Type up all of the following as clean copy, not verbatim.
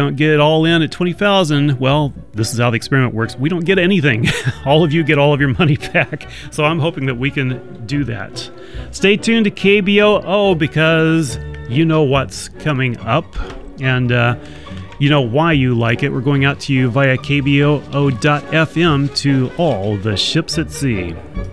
don't get it all in at $20,000, well, this is how the experiment works. We don't get anything. All of you get all of your money back. So I'm hoping that we can do that. Stay tuned to KBOO because you know what's coming up. And you know why you like it. We're going out to you via KBOO.FM to all the ships at sea.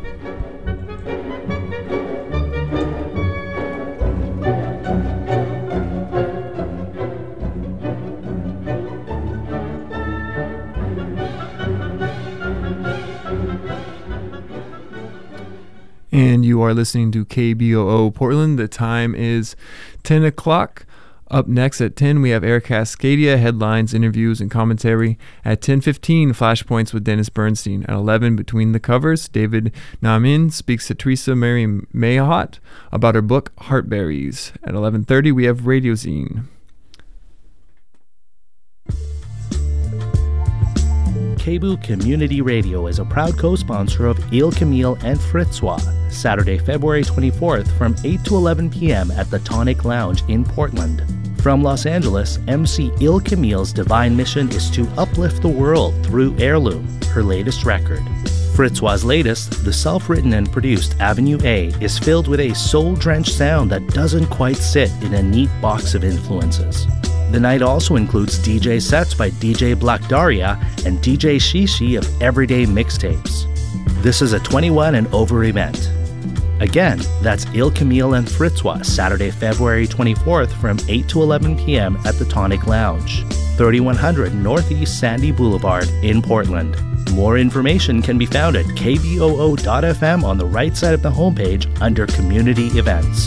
And you are listening to KBOO Portland. The time is 10 o'clock. Up next at 10, we have Air Cascadia, headlines, interviews, and commentary. At 10:15, Flashpoints with Dennis Bernstein. At 11, Between the Covers, David Namin speaks to Teresa Mary Mayhot about her book, Heartberries. At 11:30, we have Radio Zine. KBOO Community Radio is a proud co-sponsor of Il Camille and Fritzwa, Saturday, February 24th from 8 to 11 p.m. at the Tonic Lounge in Portland. From Los Angeles, MC Il Camille's divine mission is to uplift the world through Heirloom, her latest record. Fritzwa's latest, the self-written and produced Avenue A, is filled with a soul-drenched sound that doesn't quite sit in a neat box of influences. The night also includes DJ sets by DJ Black Daria and DJ Shishi of Everyday Mixtapes. This is a 21 and over event. Again, that's Il Camille and Fritzwa, Saturday, February 24th from 8 to 11 p.m. at the Tonic Lounge, 3100 Northeast Sandy Boulevard in Portland. More information can be found at kboo.fm on the right side of the homepage under Community Events.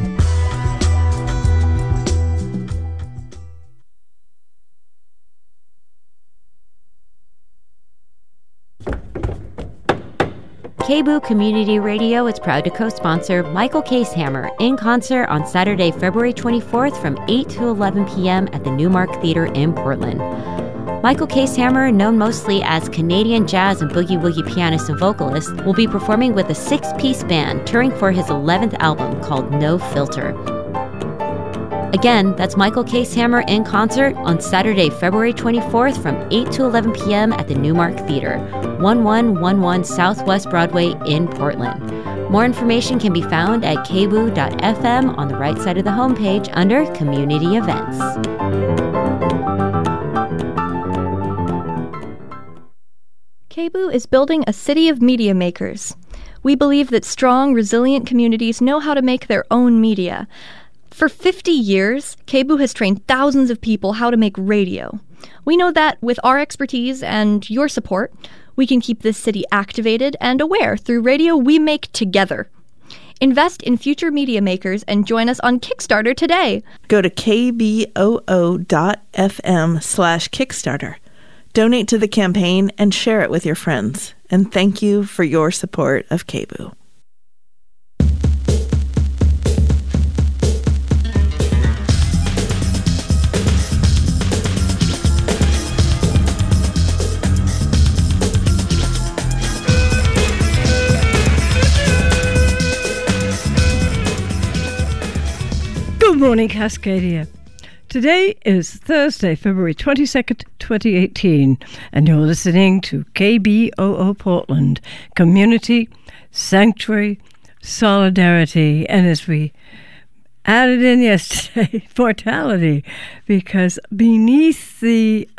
KBOO Community Radio is proud to co-sponsor Michael Casehammer in concert on Saturday, February 24th from 8 to 11 p.m. at the Newmark Theater in Portland. Michael Casehammer, known mostly as Canadian jazz and boogie-woogie pianist and vocalist, will be performing with a 6-piece band touring for his 11th album called No Filter. Again, that's Michael Casehammer in concert on Saturday, February 24th from 8 to 11 p.m. at the Newmark Theater, 1111 Southwest Broadway in Portland. More information can be found at kboo.fm on the right side of the homepage under Community Events. KBOO is building a city of media makers. We believe that strong, resilient communities know how to make their own media. For 50 years, KBOO has trained thousands of people how to make radio. We know that with our expertise and your support, we can keep this city activated and aware through radio we make together. Invest in future media makers and join us on Kickstarter today. Go to kboo.fm/Kickstarter. Donate to the campaign and share it with your friends. And thank you for your support of KBOO. Good morning, Cascadia. Today is Thursday, February 22nd, 2018, and you're listening to KBOO Portland, Community, Sanctuary, Solidarity, and as we added in yesterday, mortality, because beneath the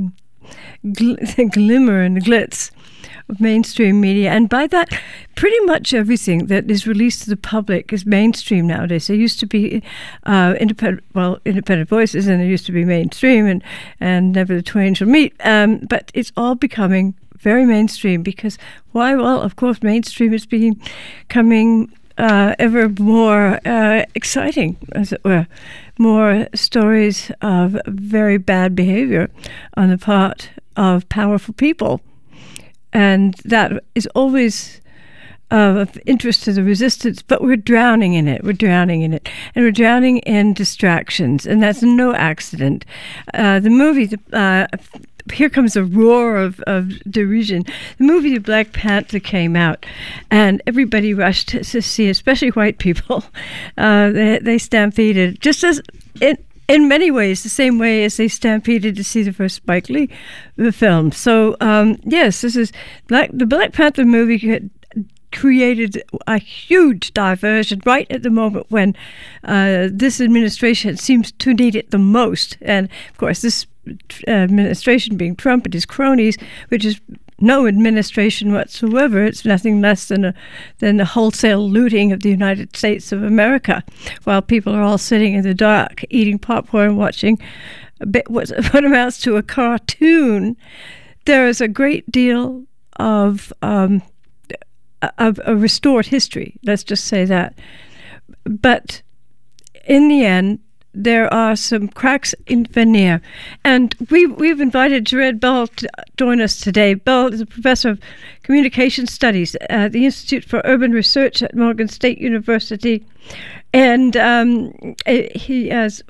glimmer and the glitz of mainstream media, and by that, pretty much everything that is released to the public is mainstream nowadays. There used to be independent voices, and there used to be mainstream, and never the twain shall meet. But it's all becoming very mainstream because why? Well, of course, mainstream is becoming ever more exciting, as it were. More stories of very bad behavior on the part of powerful people. And that is always of interest to the resistance, but we're drowning in it. And we're drowning in distractions, and that's no accident. The movie, here comes a roar of derision. The movie The Black Panther came out, and everybody rushed to see, especially white people. They stampeded, just as in many ways the same way as they stampeded to see the first Spike Lee film. So yes, this is the Black Panther movie created a huge diversion right at the moment when this administration seems to need it the most. And of course, this administration being Trump and his cronies, which is no administration whatsoever. It's nothing less than the wholesale looting of the United States of America, while people are all sitting in the dark, eating popcorn, watching what amounts to a cartoon. There is a great deal of a restored history. Let's just say that. But in the end, there are some cracks in veneer. And we've invited Jared Bell to join us today. Bell is a professor of communication studies at the Institute for Urban Research at Morgan State University. And he's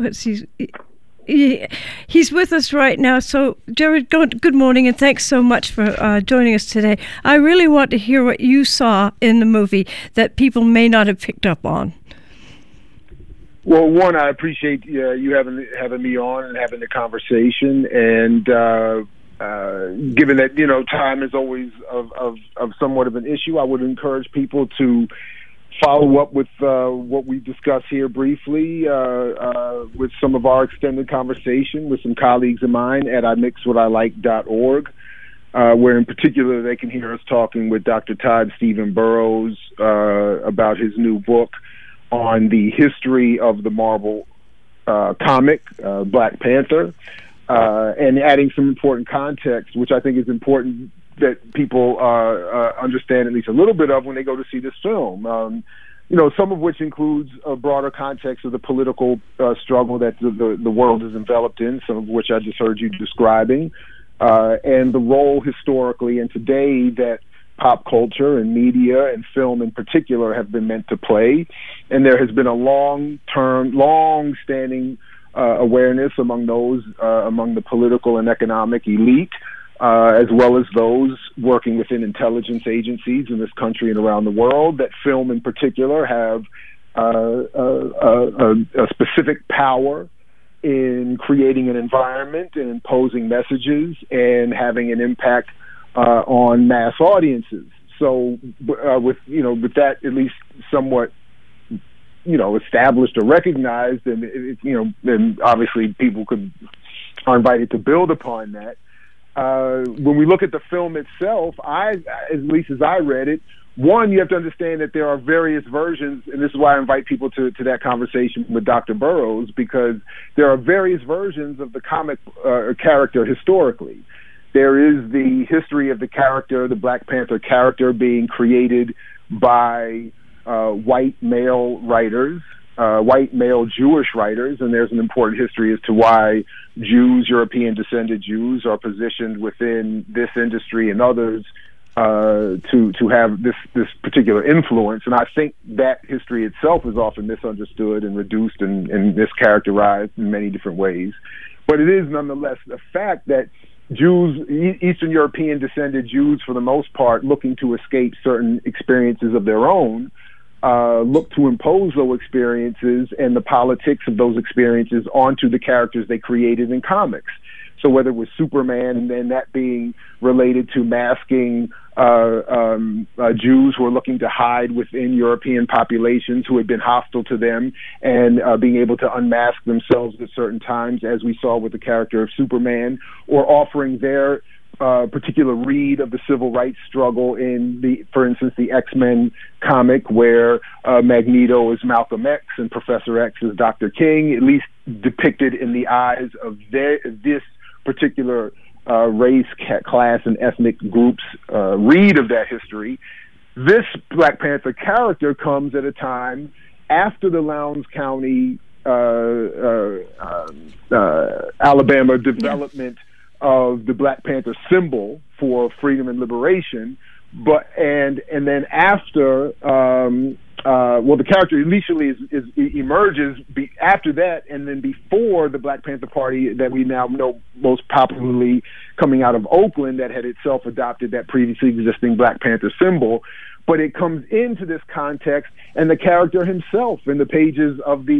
with us right now. So, Jared, good morning, and thanks so much for joining us today. I really want to hear what you saw in the movie that people may not have picked up on. Well, one, I appreciate you having me on and having the conversation. And given that time is always of somewhat of an issue, I would encourage people to follow up with what we discuss here briefly with some of our extended conversation with some colleagues of mine at imixwhatilike.org, where in particular they can hear us talking with Dr. Todd Stephen Burrows about his new book on the history of the Marvel comic, Black Panther, and adding some important context, which I think is important that people understand at least a little bit of when they go to see this film. Some of which includes a broader context of the political struggle that the world is enveloped in, some of which I just heard you describing, and the role historically and today that pop culture and media and film in particular have been meant to play. And there has been a long-standing awareness among the political and economic elite, as well as those working within intelligence agencies in this country and around the world, that film in particular have a specific power in creating an environment and imposing messages and having an impact on mass audiences. So with that at least somewhat established or recognized, and then obviously people are invited to build upon that. When we look at the film itself, at least as I read it, one, you have to understand that there are various versions, and this is why I invite people to that conversation with Dr. Burrows, because there are various versions of the comic character historically. There is the history of the character, the Black Panther character, being created by white male writers, white male Jewish writers, and there's an important history as to why Jews, European-descended Jews, are positioned within this industry and others to have this particular influence. And I think that history itself is often misunderstood and reduced and mischaracterized in many different ways. But it is nonetheless a fact that Jews, Eastern European-descended Jews, for the most part, looking to escape certain experiences of their own, look to impose those experiences and the politics of those experiences onto the characters they created in comics. So whether it was Superman and then that being related to masking Jews who are looking to hide within European populations who had been hostile to them and being able to unmask themselves at certain times, as we saw with the character of Superman, or offering their particular read of the civil rights struggle in for instance, the X-Men comic, where Magneto is Malcolm X and Professor X is Dr. King, at least depicted in the eyes of this particular race, class, and ethnic groups' read of that history. This Black Panther character comes at a time after the Lowndes County, Alabama development of the Black Panther symbol for freedom and liberation, and then after, the character initially emerges after that, and then before the Black Panther Party that we now know most popularly coming out of Oakland, that had itself adopted that previously existing Black Panther symbol. But it comes into this context, and the character himself in the pages of the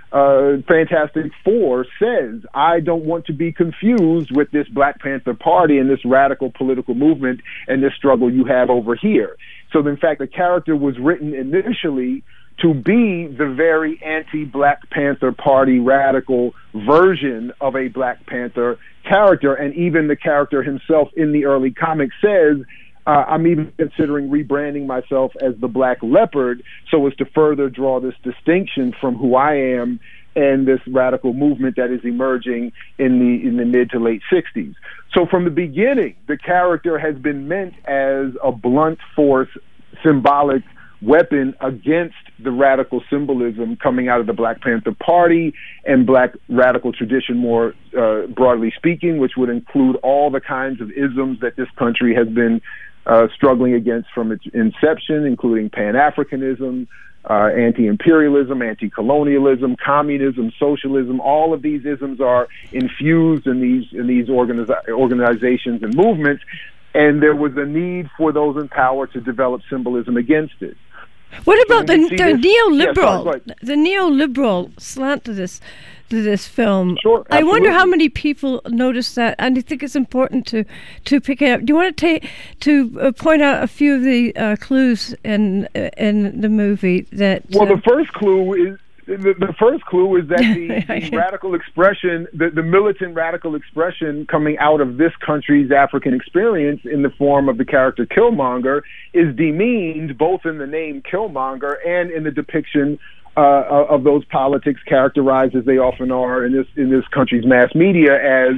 Fantastic Four says, I don't want to be confused with this Black Panther Party and this radical political movement and this struggle you have over here. So, in fact, the character was written initially to be the very anti-Black Panther Party radical version of a Black Panther character. And even the character himself in the early comics says, I'm even considering rebranding myself as the Black Leopard so as to further draw this distinction from who I am and this radical movement that is emerging in the mid to late 60s. So from the beginning, the character has been meant as a blunt force, symbolic weapon against the radical symbolism coming out of the Black Panther Party and Black radical tradition more broadly speaking, which would include all the kinds of isms that this country has been struggling against from its inception, including Pan-Africanism, anti-imperialism, anti-colonialism, communism, socialism. All of these isms are infused in these organizations and movements, and there was a need for those in power to develop symbolism against it. What about the neoliberal, the neoliberal slant to this film? Sure, I wonder how many people notice that, and I think it's important to pick it up. Do you want to point out a few of the clues in the movie that? Well, the first clue is. The first clue is that the radical expression, the militant radical expression coming out of this country's African experience in the form of the character Killmonger is demeaned both in the name Killmonger and in the depiction of those politics characterized as they often are in this country's mass media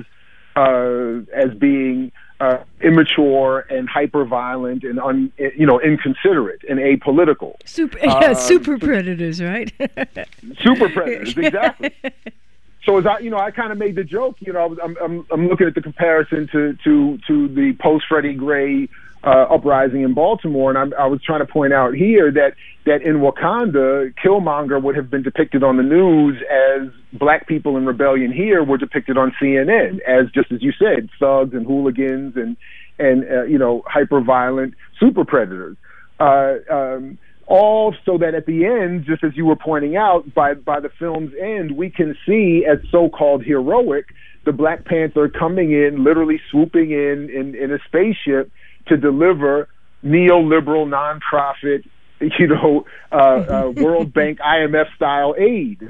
as being immature and hyper-violent and inconsiderate and apolitical. Super predators, right? Super predators, exactly. So as I kind of made the joke, I'm looking at the comparison to the post-Freddie Gray uprising in Baltimore, and I was trying to point out here that in Wakanda, Killmonger would have been depicted on the news as Black people in rebellion here were depicted on CNN as, just as you said, thugs and hooligans and hyper-violent super predators. All so that at the end, just as you were pointing out, by the film's end, we can see as so-called heroic the Black Panther coming in, literally swooping in a spaceship to deliver neoliberal nonprofit, World Bank, IMF style aid,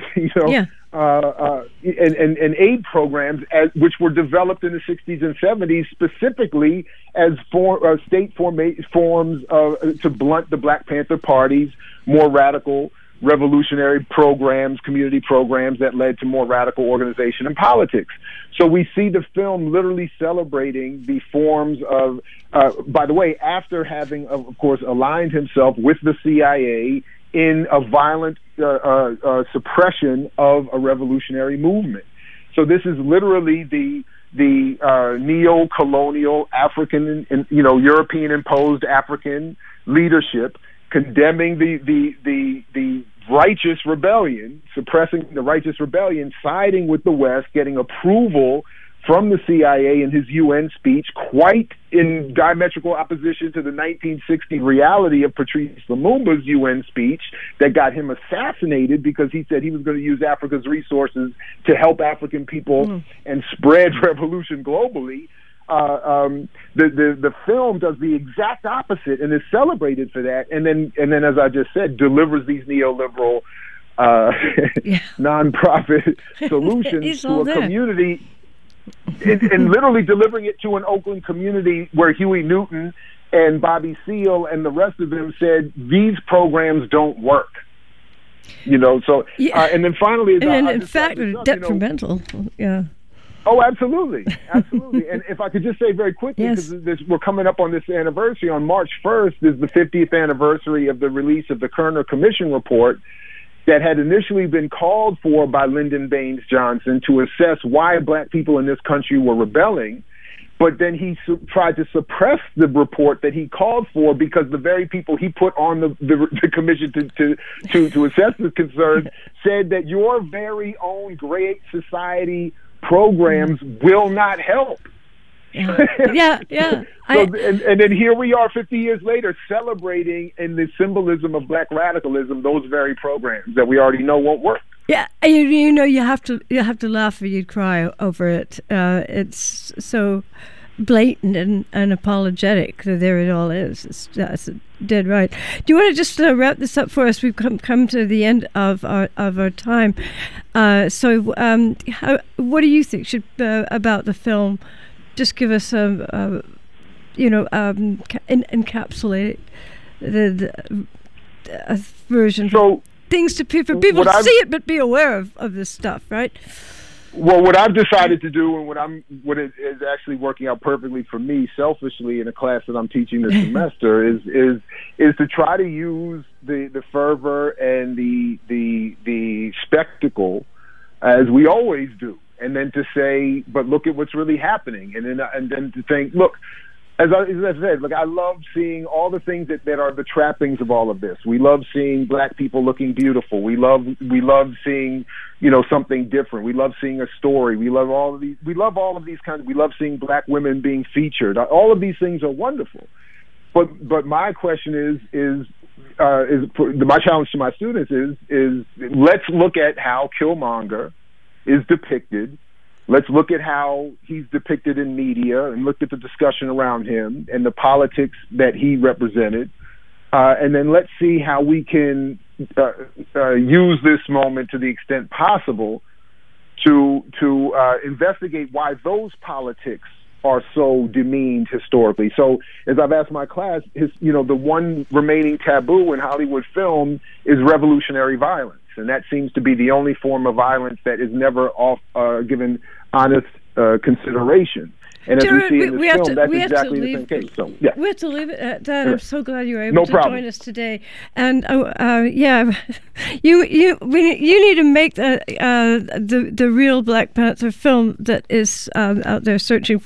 and aid programs which were developed in the 60s and 70s specifically as state forms to blunt the Black Panther Party's more radical revolutionary programs, community programs that led to more radical organization and politics. So we see the film literally celebrating the forms of, by the way, after having, of course, aligned himself with the CIA in a violent suppression of a revolutionary movement. So this is literally the neo-colonial African and European imposed African leadership condemning the righteous rebellion, suppressing the righteous rebellion, siding with the West, getting approval from the CIA in his UN speech, quite in diametrical opposition to the 1960 reality of Patrice Lumumba's UN speech that got him assassinated because he said he was going to use Africa's resources to help African people and spread revolution globally. The film does the exact opposite and is celebrated for that, and then as I just said, delivers these neoliberal nonprofit solutions to a community, and literally delivering it to an Oakland community where Huey Newton and Bobby Seale and the rest of them said these programs don't work. And then finally, in fact, detrimental. Oh, absolutely. And if I could just say very quickly, because we're coming up on this anniversary, on March 1st is the 50th anniversary of the release of the Kerner Commission report that had initially been called for by Lyndon Baines Johnson to assess why Black people in this country were rebelling. But then he tried to suppress the report that he called for because the very people he put on the commission to assess the concerns said that your very own Great Society programs will not help. Yeah. And then here we are 50 years later celebrating in the symbolism of Black radicalism those very programs that we already know won't work. Yeah, you have to laugh or you'd cry over it. It's so blatant and apologetic. There it all is. That's dead right. Do you want to just wrap this up for us? We've come to the end of our time. What do you think should about the film? Just give us encapsulate the version. So things for people to see it, but be aware of this stuff, right? Well, what I've decided to do, and what is actually working out perfectly for me, selfishly, in a class that I'm teaching this semester, is to try to use the fervor and the spectacle as we always do, and then to say, but look at what's really happening, and then to think, look. As I said, look, I love seeing all the things that are the trappings of all of this. We love seeing black people looking beautiful. We love seeing, something different. We love seeing a story. We love all of these kinds. We love seeing black women being featured. All of these things are wonderful. But my question is my challenge to my students is let's look at how Killmonger is depicted. Let's look at how he's depicted in media and look at the discussion around him and the politics that he represented. And then let's see how we can use this moment to the extent possible to investigate why those politics are so demeaned historically. So as I've asked my class, the one remaining taboo in Hollywood film is revolutionary violence. And that seems to be the only form of violence that is never given honest consideration. And as we see in this film, that's exactly the same case. So, yeah. We have to leave it at that. I'm so glad you were able to join us today. And you need to make the real Black Panther film that is out there searching